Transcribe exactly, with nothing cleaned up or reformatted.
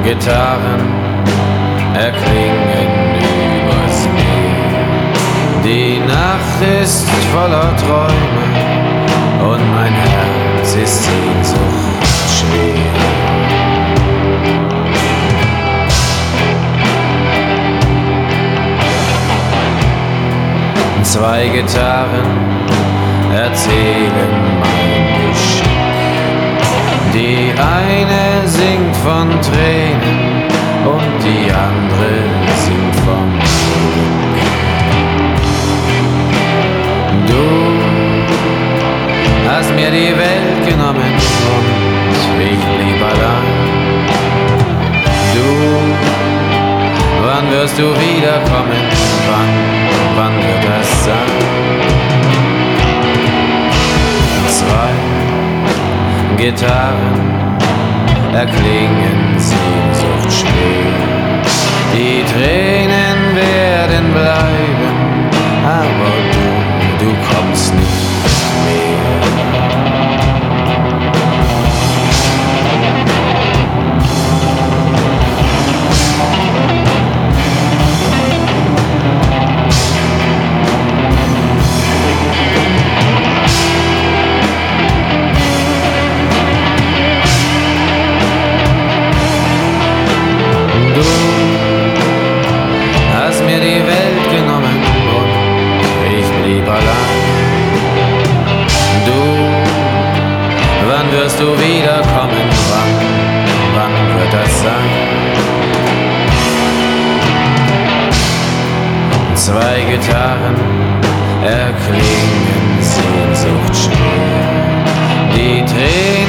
Gitarren erklingen übers Meer. Die Nacht ist voller Träume und mein Herz ist sehnsuchtsschwer. Zwei Gitarren erzählen mein Geschick. Die eine singt von Tränen und die andere singt vom Glück. Du hast mir die Welt genommen und ich blieb allein. Du, wann wirst du wiederkommen? Wann, wann wird das sein? Zwei Gitarren erklingen Sehnsucht schwer. Die Tränen werden bleiben, aber du, du kommst nicht mehr. Wann wirst du wiederkommen? Wann, wann wird das sein? Zwei Gitarren erklingen Sehnsucht schwer. Die Tränen